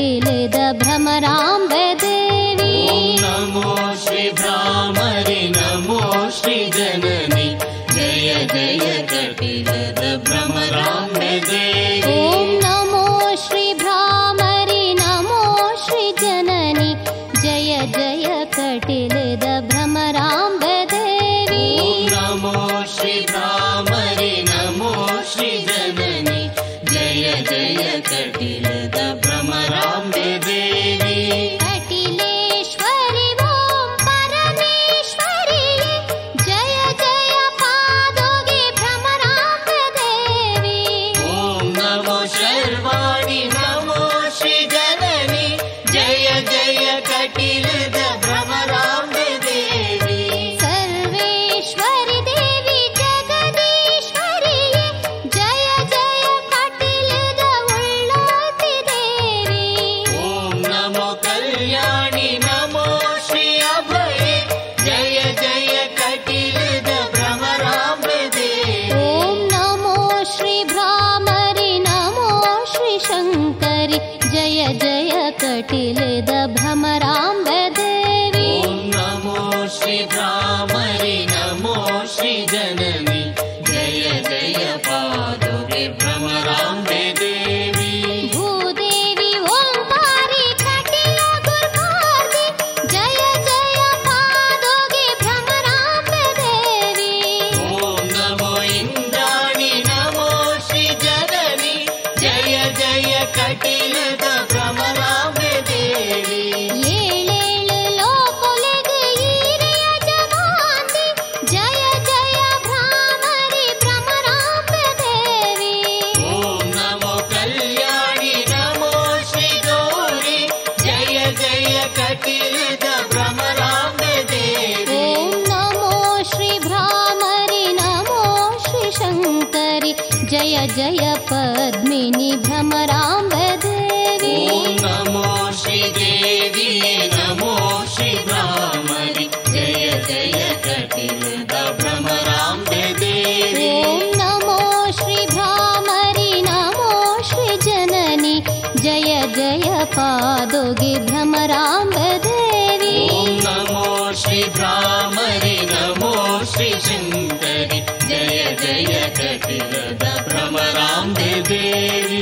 ಕಟಿಲದ ಭ್ರಮರಾಂಬೆ ದೇವಿ. ನಮೋ ಶ್ರೀ ಭ್ರಾಮರಿ ನಮೋ ಶ್ರೀ ಜನನಿ ಜಯ ಜಯ ಕಟಿಲದ ಭ್ರಮರಾಂಬೆ ದೇವಿ. ಓಂ ನಮೋ ಶ್ರೀ ಭ್ರಾಮರಿ ನಮೋ ಶ್ರೀ ಜನನಿ ಜಯ ಜಯ ಕಟಿಲದ ಭ್ರಮರಾಂಬೆ ದೇವಿ. ನಮೋ ಶ್ರೀ ಭ್ರಾಮರಿ ನಮೋ ಶ್ರೀ ಜನನಿ ಜಯ ಜಯ ಕಟಿಲದ ಭ್ರಮರಾಂಬೆ ದೇವಿ. ಕಟಿಲೇಶ್ವರಿ ಓಂ ಪರಮೇಶ್ವರಿ ಜಯ ಜಯ ಪಾದೋಗೆ ಭ್ರಮರಾಂಬೆ ದೇವಿ. ಓಂ ನಮೋ ಶರ್ವಾಣಿ ನಮೋ ಶ್ರೀ ಜನನಿ ಜಯ ಜಯ ಕಟಿಲದ ಭ್ರಮರಾಂಬೆ ದೇವಿ. ಸರ್ವೇಶ್ವರಿ ದೇವಿ ಜಗದೀಶ್ವರಿ ಜಯ ಜಯ ಕಟಿಲದ ಉಳ್ಳೋತಿ ದೇವಿ. ಓಂ ನಮೋ ಕಲ್ಯಾಣಿ ನಮೋ ಶ್ರೀ ಅಭಯೆ ಜಯ ಜಯ ಕಟಿಲದ ಭ್ರಮರಾಂಬೆ ದೇವಿ. ಓಂ ನಮೋ ಶ್ರೀ ಭ್ರಾಮರಿ ನಮೋ ಶ್ರೀ ಶಂಕರಿ ಜಯ ಜಯ ಕಟಿಲದ ಭ್ರಮರಾಂಬೆ ದೇವಿ. ಓಂ ನಮೋ ಶ್ರೀ ಭ್ರಾಮರಿ ನಮೋ ಶ್ರೀ ಜನನಿ ಜಯ ಜಯ ಪಾದುಕೆ ಭ್ರಮರಾಂಬೆ ದೇವಿ. ಭೂದೇವಿ ಓಂಕಾರಿ ಕಟಿಲ ಗುರ್ಮಾರ್ಗಿ ಜಯ ಜಯ ಪಾದೋಗೆ ಭ್ರಮರಾಂಬೆ ದೇವಿ. ಓಂ ನಮೋ ಇಂದ್ರಾಣಿ ನಮೋ ಶ್ರೀ ಜನನಿ ಜಯ ಜಯ ಕಟಿಲದ ಭ್ರಮರಾಂಬೆ ದೇವಿ. ಏಳೇಳು ಲೋಕುಲೆಗೆ ಈರೆಯ ಜಮಾಂದಿ ಜಯ ಜಯ ಭ್ರಾಮರಿ ಭ್ರಮರಾಂಬೆ ದೇವಿ. ಓಂ ನಮೋ ಕಲ್ಯಾಣಿ ನಮೋ ಶ್ರೀ ಗೌರಿ ಜಯ ಜಯ ಕಟಿಲದ ಭ್ರಮರಾಂಬೆ ದೇವಿ. ಓಂ ನಮೋ ಶ್ರೀ ಭ್ರಾಮರಿ ನಮೋ ಶ್ರೀ ಶಂಕರಿ ಜಯ ಜಯ ಪದ್ಮಿನಿ ಭ್ರಮರಾಂಬೆ ದೇವಿ. ಓಂ ನಮೋ ಶ್ರೀ ದೇವಿಯೇ ನಮೋ ಶ್ರೀ ಭ್ರಾಮರಿ ಜಯ ಜಯ ಕಟಿಲದ ಭ್ರಮರಾಂಬೆ ದೇವಿ. ಓಂ ನಮೋ ಶ್ರೀ ಭ್ರಾಮರಿ ನಮೋ ಶ್ರೀ ಜನನಿ ಜಯ ಜಯ ಪಾದೋಗೆ ಭ್ರಮರಾಂಬೆ ದೇವಿ. ಓಂ ನಮೋ ಶ್ರೀ ಭ್ರಾಮರಿ ನಮೋ ಶ್ರೀ ಶಂಕರಿ ಜಯ ಜಯ ಕಟಿಲದ ಭ್ರಮರಾಂಬೆ ದೇವಿ.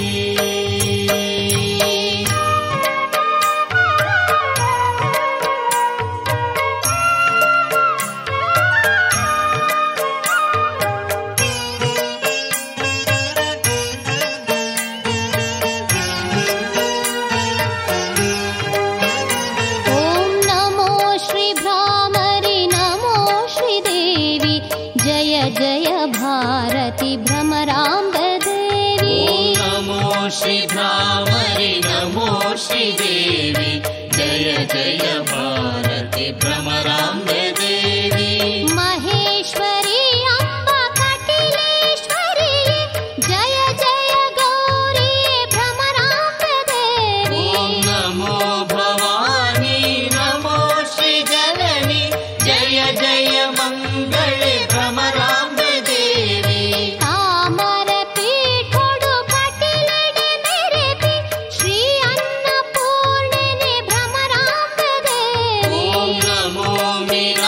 ಓಂ ನಮೋ ಶ್ರೀ ಭ್ರಾಮರಿ ನಮೋ ಶ್ರೀ ದೇವಿ ಜಯ ಜಯ ಭಾರತಿ ಭ್ರಮರಾಂಬೆ ದೇವಿ. ಓಂ ನಮೋ ಶ್ರೀ ಭ್ರಾಮರಿ ನಮೋ ಶ್ರೀ ದೇವಿ ಜಯ ಜಯ ಭಾರತಿ ಭ್ರಮರಾಂಬೆ ದೇವಿ. ಮಹೇಶ್ವರಿ ಅಂಬ ಕಟಿಲೇಶ್ವರಿ ಜಯ ಜಯ ಗೌರಿ ಭ್ರಮರಾಂಬೆ ದೇವಿ. ಓಂ ನಮೋ ಭವಾನಿ ನಮೋ ಶ್ರೀ ಜನನಿ ಜಯ ಜಯ ಮಂಗಳೇ ಭ್ರಮರಾಂಬೆ ದೇವಿ. ತಾಮರ ಪೀಠೊಡು ಕಟಿಲೆಡೆ ಮೆರೆಪಿ ಶ್ರೀ ಅನ್ನಪೂರ್ಣನೆ ಭ್ರಮರಾಂಬೆ ದೇವಿ. ಓಂ ನಮೋ ಮೀನ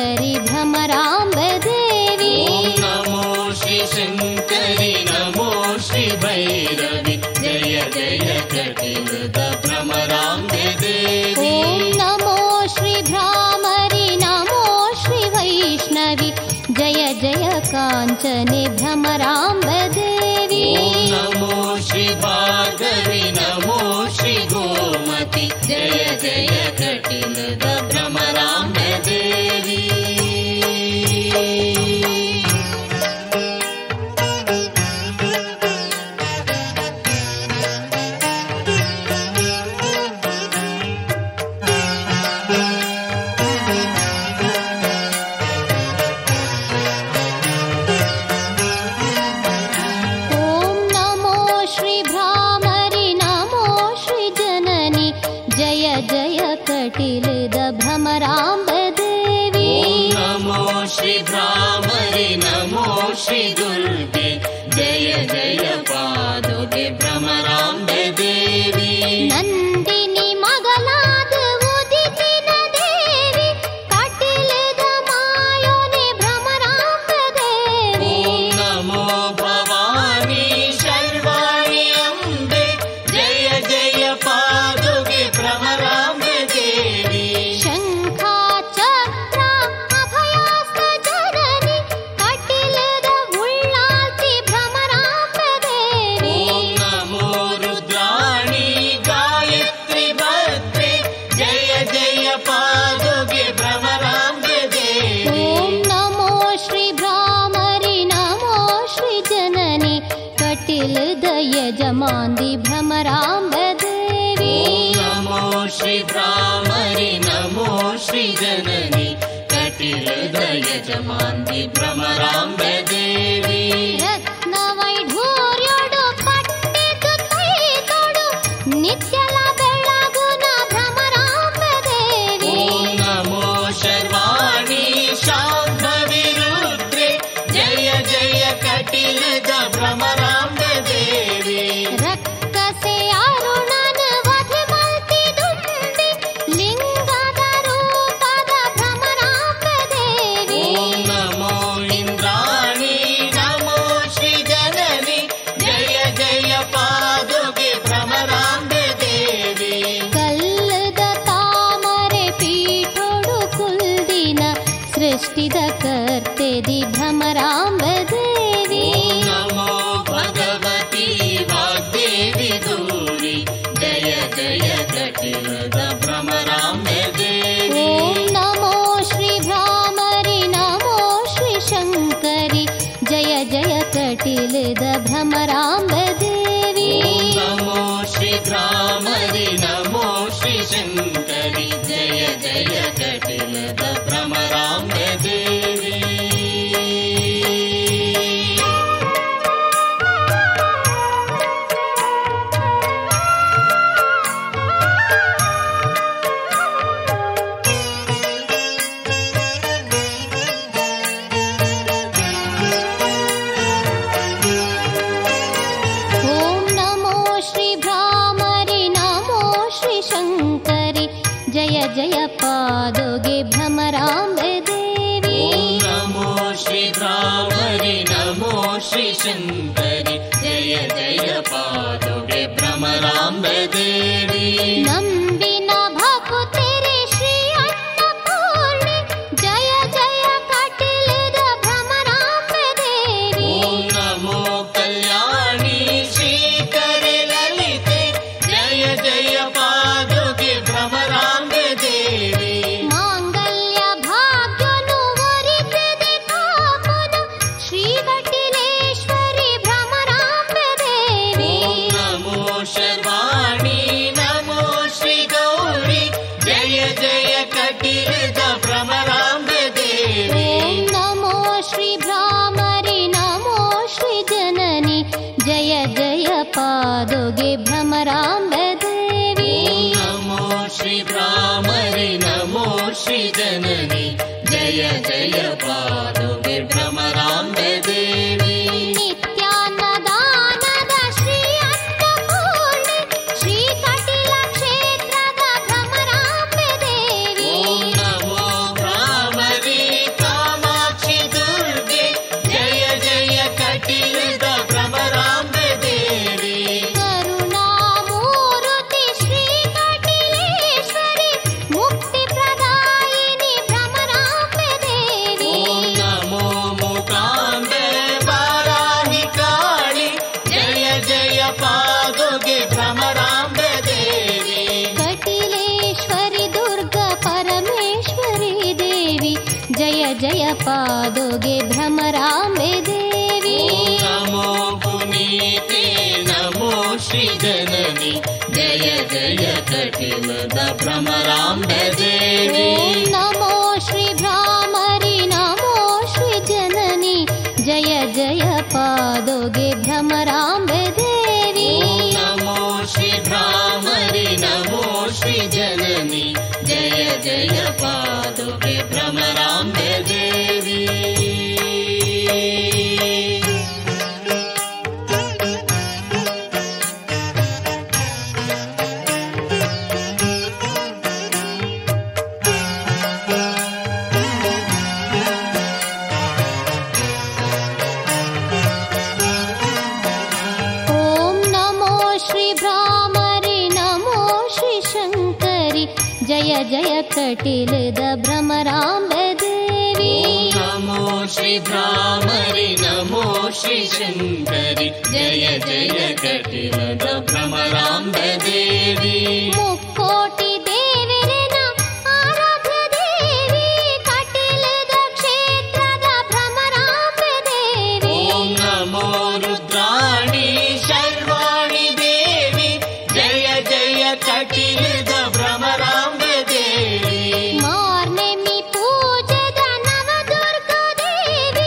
ಶಂಕರಿ ಭ್ರಮರಾಂಬೆ ದೇವಿ. ಓಂ ನಮೋ ಶ್ರೀ ಶಂಕರಿ ನಮೋ ಶ್ರೀ ಭೈರವಿ ಜಯ ಜಯ ಕಟಿಲದ ಭ್ರಮರಾಂಬೆ ದೇವಿ. ಓಂ ನಮೋ ಶ್ರೀ ಭ್ರಾಮರಿ ನಮೋ ಶ್ರೀ ವೈಷ್ಣವಿ ಜಯ ಜಯ ಕಾಂಚನೆ ಭ್ರಮರಾಂಬೆ ದೇವಿ. ಓಂ ನಮೋ ಶ್ರೀ ಭಾರ್ಗವಿ ನಮೋ ಶ್ರೀ ಗೋಮತಿ ಜಯ ಜಯ ಕಟಿಲದ ಭ್ರಮರಾಂಬೆ ದೇವಿ. ಓಂ ನಮೋ ಶ್ರೀ ಭ್ರಾಮರಿ ನಮೋ ಶ್ರೀ ಜನನಿ ಜಯ ಜಯ ಕಟಿಲದ ಭ್ರಮರಾಂಬೆ ದೇವಿ. ಓಂ ನಮೋ ಶ್ರೀ ಭ್ರಾಮರಿ ನಮೋ ಶ್ರೀ ದುರ್ಗೆ ಜಯ ಜಯ ಪಾದುಗೆ ಭ್ರಮರಾಂಬೆ ದೇವಿ. ನಂದಿನಿ ಮಗಲಾದ ಉದಿತಿನ ದೇವಿ ಕಟಿಲದ ಮಾಯೋನೆ ಭ್ರಮರಾಂಬೆ ದೇವಿ. ಓಂ ನಮೋ ಭವಾನಿ ಶರ್ವಾಣಿ ಅಂಬೆ ಜಯ ಜಯ ಪಾದುಗೆ ಭ್ರಮರಾಂಬೆ ದೇವಿ. ಶಂಖ ಚಕ್ರ ಅಭಯಾಸ್ತ ಜನನಿ ಕಟಿಲದ ಉಳ್ಳಾಲ್ತಿ ಭ್ರಮರಾಂಬೆ ದೇವಿ. ಓಂ ನಮೋ ರುದ್ರಾಣಿ ಗಾಯತ್ರಿ ಭದ್ರೆ ಜಯ ಜಯ ಪಾದುಗೆ ಭ್ರಮರಾಂಬೆ ದೇವಿ. ಓಂ ನಮೋ ಶ್ರೀ ಭ್ರಾಮರಿ ನಮೋ ಶ್ರೀ ಜನನಿ ಕಟಿಲದ ಯಜಮಾಂದಿ ಭ್ರಮರಾಂಬೆ ದೇವಿ. ಓಂ ನಮೋ ಶ್ರೀ ಭ್ರಾಮರಿ ನಮೋ ಶ್ರೀ ಜನನಿ ಕಟಿಲದ ಯಜಮಾಂದಿ ಭ್ರಮರಾಂಬೆ ದೇವಿ. ರತ್ನ ವೈಢೂರ್ಯೋಡು ಪಟ್ಟಿದು ತೈತೋಡು ನಿತ್ಯಲ ಬೆಳಗುನ ಭ್ರಮರಾಂಬೆ ದೇವಿ. ಓಂ ನಮೋ ಶರ್ವಾಣಿ ಶಾಂಭವಿ ರುದ್ರೆ ಜಯ ಜಯ ಕಟಿಲದ ಭ್ರಮರಾಂಬೆ ದೇವಿ. ರಕ್ಕಸೆ ಅರುಣನ ವಧೆ ಮಲ್ತಿದುಂಬಿ ಲಿಂಗದ ರೂಪದ ಭ್ರಮರಾಂಬೆ ದೇವಿ. ಓಂ ನಮೋ ಇಂದ್ರಾಣಿ ನಮೋ ಶ್ರೀ ಜನನಿ ಜಯ ಜಯ ಪಾದುಗೆ ಭ್ರಮರಾಂಬೆ ದೇವಿ. ಕಲ್ಲದ ತಾಮರೆ ಪೀಠೋಡು ಕುಲ್ದಿನ ಸೃಷ್ಟಿದ ಕರ್ತೆದಿ ಭ್ರಮರಾಂಬೆ ದೇವಿ. ಓಂ ನಮೋ ಭಗವತಿ ವಾಗ್ದೇವಿ ಗೌರಿ ಜಯ ಜಯ ಕಟಿಲದ ಭ್ರಮರಾಂಬೆ ದೇವಿ. ಓಂ ನಮೋ ಶ್ರೀ ಭ್ರಾಮರಿ ನಮೋ ಶ್ರೀ ಶಂಕರಿ ಜಯ ಜಯ ಕಟಿಲದ ಭ್ರಮರಾಂಬೆ ದೇವಿ. ಓಂ ನಮೋ ಶ್ರೀ ಭ್ರಾಮರಿ ನಮೋ ಶ್ರೀ ಶಂಕರಿ ಜಯ ಜಯ ಕಟಿಲದ ಭ್ರಮರಾಂಬೆ ದೇವಿ. ಓಂ ನಮೋ ಶ್ರೀ ಭ್ರಾಮರಿ ನಮೋ ಶ್ರೀ ಶಂಕರಿ ಜಯ ಜಯ ಪಾದೋಗೆ ಭ್ರಮರಾಂಬೆ ದೇವಿ. ಓಂ ನಮೋ ಶ್ರೀ ಭ್ರಾಮರಿ ನಮೋ ಶ್ರೀ ಶಂಕರಿ ಜಯ ಜಯ ಪಾದುಗೆ ಭ್ರಮರಾಂಬೆ ದೇವಿ. ನಂಬಿನ ಭಕುತಿರಿ ಶ್ರೀ ಅನ್ನಪೂರ್ಣೆ ಜಯ ಜಯ ಕಟಿಲದ ಭ್ರಮರಾಂಬೆ ದೇವಿ. ಓಂ ನಮೋ ಕಲ್ಯಾಣಿ ಶ್ರೀಕರಿ ಲಲಿತೆ ಜಯ ಜಯ ಪಾದುಗೆ ಭ್ರಮರಾಂಬೆ ದೇವಿ. ಮಾಂಗಲ್ಯ ಭಾಗ್ಯನು ವರಿಸಿದೆ ಕಾಮನು ಶ್ರೀ ಕಟಿಲೇಶ್ವರಿ ಭ್ರಮರಾಂಬೆ ದೇವಿ. ಓಂ ನಮೋ ಶರ್ವಾಣಿ ನಮೋ ಶ್ರೀ ಗೌರಿ ಜಯ ಜಯ ಕಟಿಲದ ಭ್ರಮರಾಂಬೆ ದೇವಿ. ಓಂ ನಮೋ ಶ್ರೀ ಭ್ರಾಮರಿ ನಮೋ ಶ್ರೀ ಜನನಿ ಜಯ ಜಯ ಪಾದೋಗೆ ಭ್ರಮರಾಂಬೆ ದೇವಿ. ಓಂ ನಮೋ ಶ್ರೀ ಭ್ರಾಮರಿ ನಮೋ ಶ್ರೀ ಜನನಿ ಜಯ ಜಯ ಪಾದುಗೆ ಭ್ರಮರಾಂಬೆ ದೇವಿ. ನಿತ್ಯಾನ್ನದಾನದ ಶ್ರೀ ಅನ್ನಪೂರ್ಣೆ ಶ್ರೀ ಕಟಿಲ ಕ್ಷೇತ್ರದ ಭ್ರಮರಾಂಬೆ ದೇವಿ. ಓಂ ನಮೋ ಭ್ರಾಮರಿ ಪಾದುಗೆ ಭ್ರಮರಾಂಬೆ ದೇವಿ. ನಮೋ ಪುನೀತೆ ನಮೋ ಶ್ರೀ ಜನನಿ ಜಯ ಜಯ ಕಟಿಲದ ಭ್ರಮರಾಂಬೆ ದೇವಿ. ನಮೋ ಶ್ರೀ ಭ್ರಾಮರಿ ನಮೋ ಶ್ರೀ ಜನನಿ ಜಯ ಜಯ ಪಾದುಗೆ ಭ್ರಮರಾಂಬೆ ದೇವಿ. ನಮೋ ಶ್ರೀ ಭ್ರಾಮರಿ ನಮೋ ಶ್ರೀ ಜನನಿ ಜಯ ಜಯ ಪಾದುಗೆ ಭ್ರಮರಾಂಬೆ ದೇವಿ. ಜಯ ಜಯ ಕಟಿಲದ ಭ್ರಮರಾಂಬೆ ದೇವಿ. ನಮೋ ಶ್ರೀ ಭ್ರಾಮರಿ ನಮೋ ಶ್ರೀ ಶಂಕರಿ ಜಯ ಜಯ ಕಟಿಲದ ಭ್ರಮರಾಂಬೆ ದೇವಿ. ಮುಕ್ಕೋಟಿ ದೇವಿರನ ಆರಾಧ್ಯ ದೇವಿ ಕಟಿಲದ ಕ್ಷೇತ್ರದ ಭ್ರಮರಾಂಬೆ ದೇವಿ. ನಮೋ ರುದ್ರಾಣಿ ಶರ್ವಾಣಿ ದೇವಿ ಜಯ ಜಯ ಕಟಿಲದ ಭ್ರಮರಾಂಬೆ ದೇವಿ. ಮಾರ್ನೆಮಿ ಪೂಜದ ನವದುರ್ಗ ದೇವಿ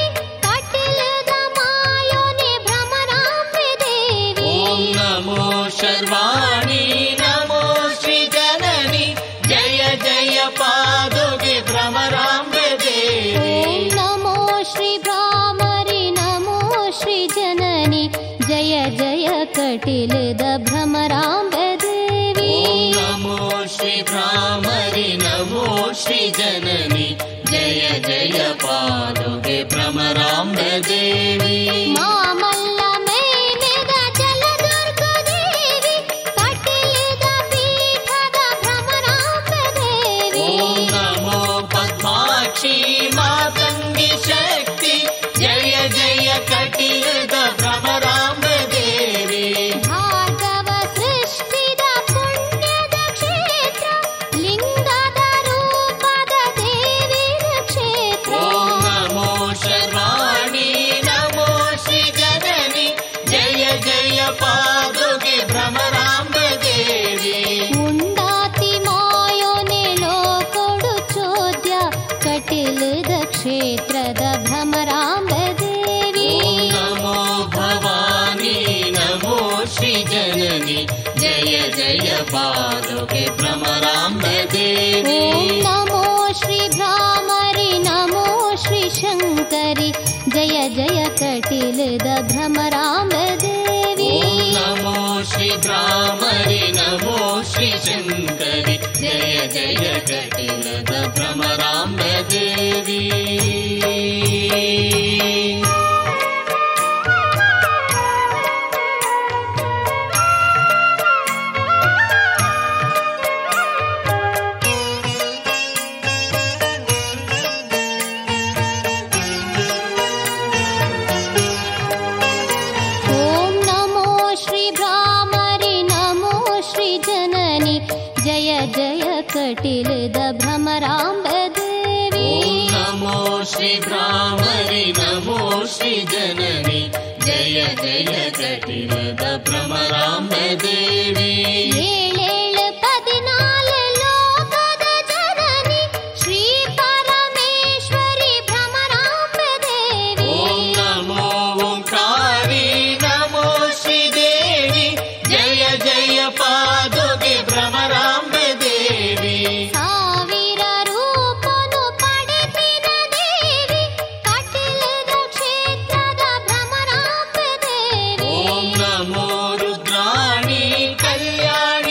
ಕಟಿಲದ ಮಾಯೋನಿ ಭ್ರಮರಾಂಬೆ ದೇವಿ. ನಮೋ ಶರ್ವಾಣಿ ನಮೋ ಶ್ರೀ ಜನನಿ ಜಯ ಜಯ ಪಾದುಗೆ ಭ್ರಮರಾಂಬೆ ದೇವಿ. ನಮೋ ಶ್ರೀ ಭ್ರಾಮರಿ ನಮೋ ಶ್ರೀ ಜನನಿ ಜಯ ಜಯ ಕಟಿಲದ ಭ್ರಮರಾಂಬೆ ದೇವಿ. ನಮೋ ಶ್ರೀ ಭ್ರಾಮರಿ ನಮೋ ಶ್ರೀ ಜನನಿ ಜಯ ಜಯ ಪಾದುಗೆ ಭ್ರಮರಾಂಬೆ ದೇವಿ. ಮಾಮಲ್ಲ ಮೇನೆದ ಜಲದುರ್ಗ ದೇವಿ ಕಟಿಲದ ಪೀಠದ ಭ್ರಮರಾಂಬೆ ದೇವಿ. ನಮೋ ಪದ್ಮಾಕ್ಷಿ ಮಾತಂಗಿ ಶಕ್ತಿ ಜಯ ಜಯ ಕಟಿಲದ ಭ್ರಮರಾಂಬೆ ದೇವಿ. ಭಾರ್ಗವ ಸೃಷ್ಟಿದ ಪುಣ್ಯದ ಕ್ಷೇತ್ರ ಲಿಂಗದ ರೂಪದ ದೇವಿಯ ಕ್ಷೇತ್ರ. ನಮೋ ಶರ್ವಾಣಿ ನಮೋ ಶ್ರೀ ಜನನಿ ಜಯ ಜಯ ಪಾದುಗೆ ಭ್ರಮರಾಂಬೆ ದೇವಿ. ಉಂಡಾತಿ ಮಾಯೋನೆ ಲೋಕೊಡು ಚೋದ್ಯ ಕಟಿಲದ ಕ್ಷೇತ್ರದ ಭ್ರಮರಾಂಬೆ ದೇವಿ. ನಮೋ ಭವಾನಿ ನಮೋ ಶ್ರೀ ಜನನಿ ಜಯ ಜಯ ಪಾದುಗೆ ಭ್ರಮರಾಂಬೆ ದೇವಿ. ನಮೋ ಶ್ರೀ ಭ್ರಾಮರಿ ನಮೋ ಶ್ರೀ ಶಂಕರಿ ಜಯ ಜಯ ಕಟಿಲದ ಭ್ರಮರಾಂಬೆ ದೇವಿ. ನಮೋ ಶ್ರೀ ಭ್ರಾಮರಿ ನಮೋ ಶ್ರೀ ಶಂಕರಿ ಜಯ ಜಯ ಕಟಿಲದ ಭ್ರಮರಾಂಬೆ ದೇವಿ. ಓಂ ನಮೋ ಶ್ರೀ ಭ್ರಾಮರಿ ನಮೋ ಶ್ರೀ ಜನನಿ ಜಯ ಜಯ ಕಟಿಲದ ಭ್ರಮರಾಂಬೆ ದೇವಿ. ನಮೋ ಶ್ರೀ ಭ್ರಾಮರಿ ನಮೋ ಶ್ರೀ ಜನನಿ ಜಯ ಜಯ ಕಟಿಲದ ಭ್ರಮರಾಂಬೆ ದೇವಿ. ಏಳೇಳು 14 ಲೋಕದ ಜನನಿ ಶ್ರೀ ಪರಮೇಶ್ವರಿ ಭ್ರಮರಾಂಬೆ ದೇವಿ. ನಮೋ ಓಂಕಾರಿ ನಮೋ ಶ್ರೀ ದೇವಿ ಜಯ ಜಯ ಪಾದುಗೆ ಭ್ರಮರಾಂಬೆ ದೇವಿ. ಸಾವಿರ ರೂಪನು ಪಡೆದಿನ ದೇವಿ ಕಟಿಲದ ಕ್ಷೇತ್ರದ ಭ್ರಮರಾಂಬೆ ದೇವಿ. ನಮೋ ರುದ್ರಾಣಿ ಕಲ್ಯಾಣ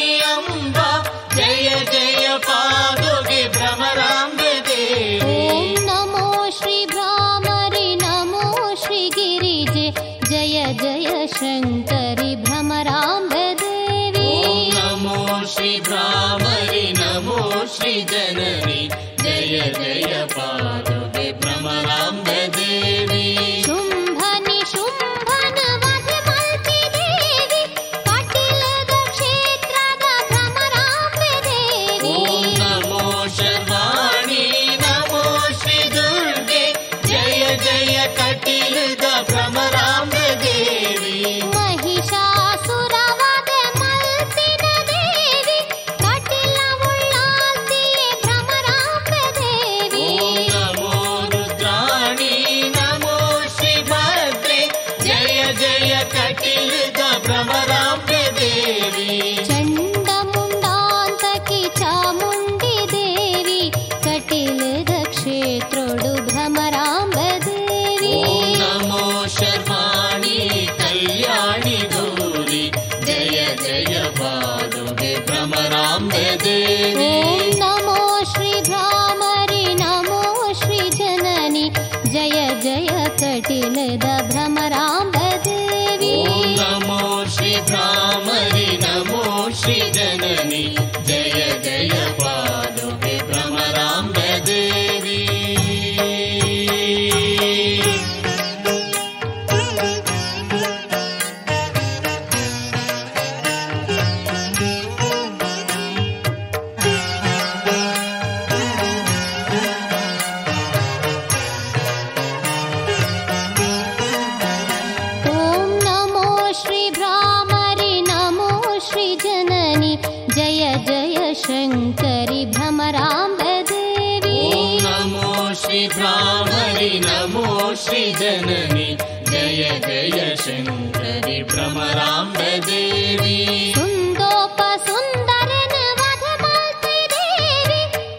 ಜಯ ಜಯ ಕಟಿಲದ ಭ್ರಮರಾಂಬ ದೇವಿ. ಓಂ ನಮೋ ಶ್ರೀ ಭ್ರಾಮರಿ ನಮೋ ಶ್ರೀ ಜನನಿ ಜಯ ಜಯ ಪಾದುಕೆ ಭ್ರಮರಾಂಬ ದೇವಿ. ಶಂಕರಿ ಭ್ರಮರಾಂಬ ದೇವಿ. ಓಂ ನಮೋ ಶ್ರೀ ಭ್ರಾಮರಿ ನಮೋ ಶ್ರೀ ಜನನಿ ಜಯ ಜಯ ಶಂಕರಿ ಭ್ರಮರಾಂಬ ದೇವಿ. ಸುಂದೋಪ ಸುಂದರನ ವಧಮಾಲ್ತಿ ದೇವಿ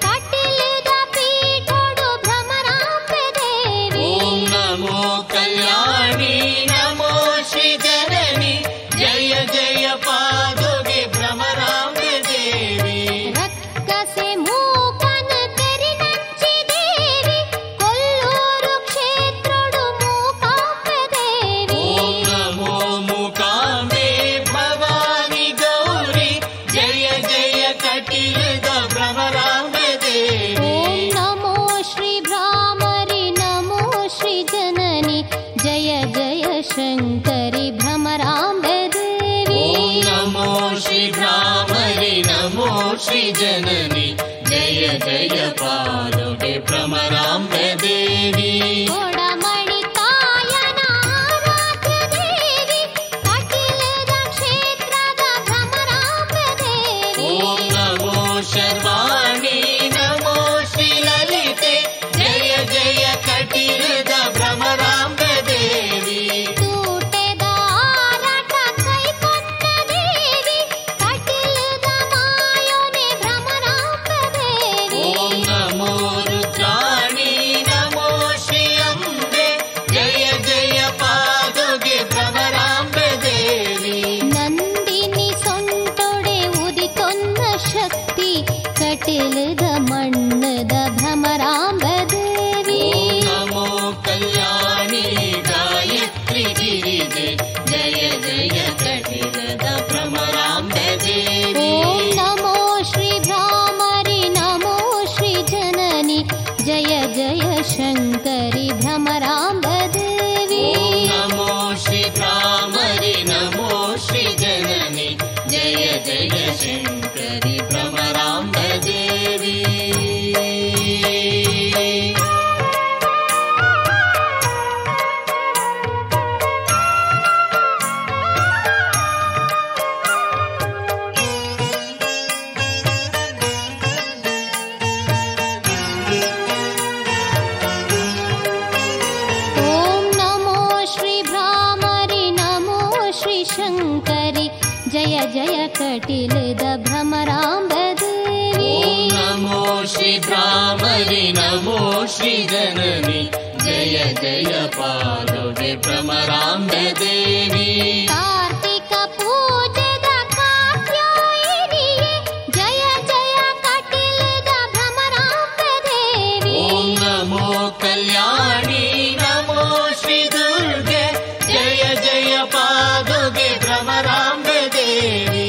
ಕಟಿಲದ ಪೀಠೋಡು ಭ್ರಮರಾಂಬ ದೇವಿ. ಓಂ ನಮೋ ಕಲ್ಯಾಣಿ ನಮೋ ಶ್ರೀ ಜನನಿ ಜಯ ಜಯ ಪಾದುಗೆ ಭ್ರಮರಾಂಬ ದೇವಿ. ರಕ್ಕಸೆ ಮೂಕನ ತೆರಿನಂಚಿ ದೇವಿ ಕೊಲ್ಲೂರು ಕ್ಷೇತ್ರೋಡು ಮೂಕಾಂಬ ದೇವಿ. ಓಂ ನಮೋ ಮೂಕಾಂಬೆ ಭವಾನಿ ಗೌರಿ ಜಯ ಜಯ ಕಟಿಲದ ಭ್ರಮರಾಂಬ ದೇವಿ. ಓಂ ನಮೋ ಶ್ರೀ ಭ್ರಾಮರಿ ನಮೋ ಶ್ರೀ ಜನನಿ ಜಯ ಜಯ ಶಂಕರಿ ಭ್ರಮರಾಂಬ ದೇವಿ. ಓಂ ನಮೋ ಶ್ರೀ ಭ್ರಾಮರಿ ನಮೋ ಶ್ರೀ ಜನನಿ ಜಯ ಜಯ ಪಾದುಕೆ ಭ್ರಮರಾಂಬ ದೇವಿ. ಕೊಡಮಣಿ ತಾಯನ ಆರಾಧ್ಯ ದೇವಿ ಕಟಿಲದ ಕ್ಷೇತ್ರದ ಭ್ರಮರಾಂಬ ದೇವಿ. ಓಂ ನಮೋ ಶರ್ವಾಣಿ ನಮೋ ಶ್ರೀ ಲಲಿತೆ ಜಯ ಜಯ ಕಟಿಲದ ಭ್ರಮರಾಂಬ ದೇವಿ. ತೂಟೆದ ಆರಾಟ ಕೈಕೊಂಡ ದೇವಿ ಕಟಿಲದ ಮಾಯೋನೆ ಭ್ರಮರಾಂಬ ದೇವಿ. ಓಂ ನಮೋ ರುದ್ರಾಣಿ ನಮೋ ಶ್ರೀ ಅಂಬೆ ಜಯ ಜಯ ಪಾದುಗೆ ಭ್ರಮರಾಂಬ ದೇವಿ. ನಂದಿನಿ ಸೊಂಟೊಡೆ ಉದಿತೊನ್ನ ಶಕ್ತಿ ಕಟಿಲದ ಮಣ್ಣದ ಭ್ರಮರಾಂಬ ದೇವಿ. ಓಂ ನಮೋ ಕಲ್ಯಾಣಿ ಗಾಯತ್ರಿ ಗಿರಿಜೆ ಜಯ ಜಯ ಕಟಿಲದ ಭ್ರಮರಾಂಬ ದೇವಿ. ಓಂ ನಮೋ ಶ್ರೀ ಭ್ರಾಮರಿ ನಮೋ ಶ್ರೀ ಜನನಿ ಜಯ ಜಯ ಶಂಕರಿ ಭ್ರಮರಾಂಬ ದೇವಿ. ಓಂ ನಮೋ ಶ್ರೀ ಭ್ರಾಮರಿ ನಮೋ ಶ್ರೀ ಜನನಿ ಜಯ ಜಯ ಶಂಕರಿ ಭ್ರಮರಾಂಬ ದೇವಿ. ಓಂ ನಮೋ ಶ್ರೀ ಭ್ರಾಮರಿ ನಮೋ ಶ್ರೀ ಶಂಕರಿ ಜಯ ಜಯ ಕಟಿಲದ ಭ್ರಮರಾಂಬ ದೇವಿ. ಓಂ ನಮೋ ಶ್ರೀ ಭ್ರಾಮರಿ ನಮೋ ಶ್ರೀ ಜನನಿ ಜಯ ಜಯ ಪಾದುಗೆ ಭ್ರಮರಾಂಬ ದೇವಿ. ಕಾರ್ತಿಕ ಪೂಜೆದ ಕಾತ್ಯಾಯಿನಿಯೇ ಜಯ ಜಯ ಕಟಿಲದ ಭ್ರಮರಾಂಬ ದೇವಿ. ಓಂ ನಮೋ ಕಲ್ಯಾಣಿ ನಮೋ ಶ್ರೀ ದುರ್ಗೆ ಜಯ ಜಯ ಪಾದುಗೆ ಭ್ರಮರಾಂಬ ದೇವಿ.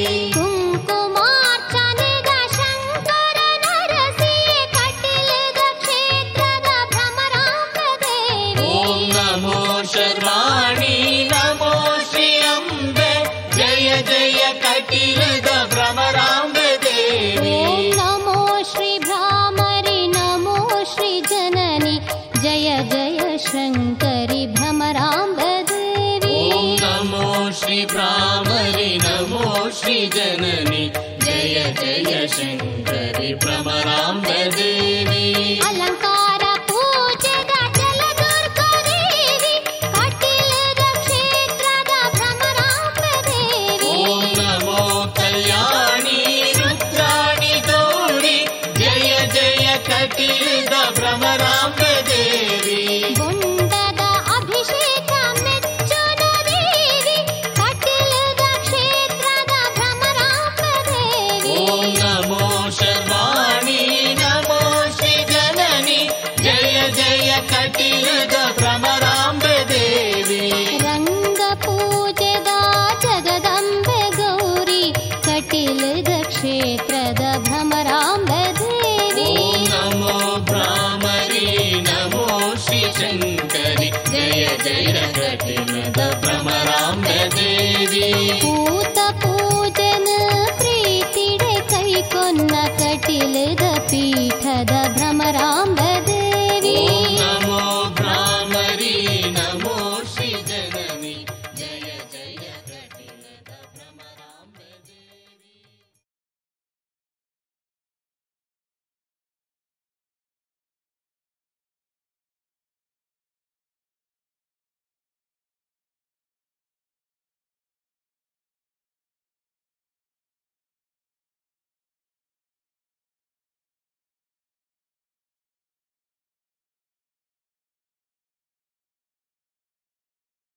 ಕುಂಕುಮಾರ್ಚನೆದ ಶಂಕರ ನರಸಿಯೇ ಕಟಿಲದ ಕ್ಷೇತ್ರದ ಭ್ರಮರಾಂಬ ದೇವಿ. ಓಂ ನಮೋ ಶರ್ವಾಣಿ ನಮೋ ಶ್ರೀ ಅಂಬೆ ಜಯ ಜಯ ಕಟಿಲದ ಭ್ರಮರಾಂಬ ದೇವಿ. ಓಂ ನಮೋ ಶ್ರೀ ಭ್ರಾಮರಿ ನಮೋ ಶ್ರೀ ಜನನಿ ಜಯ ಜಯ ಶಂಕರಿ ಭ್ರಮರಾಂಬ ದೇವಿ. ಓಂ ನಮೋ ಶ್ರೀ ಭ್ರಾಮರಿ ನಮೋ ಶ್ರೀ ಜನನಿ ಜಯ ಜಯ ಶಂಕರಿ ಭ್ರಮರಾಂಬ ದೇವಿ. ಅಲಂಕಾರ ಪೂಜೆದ ಜಲದುರ್ಗ ದೇವಿ ಕಟಿಲದ ಕ್ಷೇತ್ರದ ಭ್ರಮರಾಂಬ ದೇವಿ. ಓಂ ನಮೋ ಕಲ್ಯಾಣಿ ರುದ್ರಾಣಿ ಗೌರಿ ಜಯ ಜಯ ಕಟಿಲದ ಭ್ರಮರಾಂಬ ದೇವಿ. ಗುಂಡದ ಅಭಿಷೇಕ ಮೆಚ್ಚುನ ದೇವಿ ಕಟಿಲದ ಕ್ಷೇತ್ರದ ಭ್ರಮರಾಂಬ ದೇವಿ. ಓಂ ನಮೋ ಶರ್ವಾಣಿ ನಮೋ ಶ್ರೀ ಜನನಿ ಶಂಕರಿ ಜಯ ಜಯ ಕಟಿಲದ ಭ್ರಮರಾಂಬೆ ದೇವಿ पूत पूजन प्रीतिडे कैकोन्न कटिलद पीठद भ्रम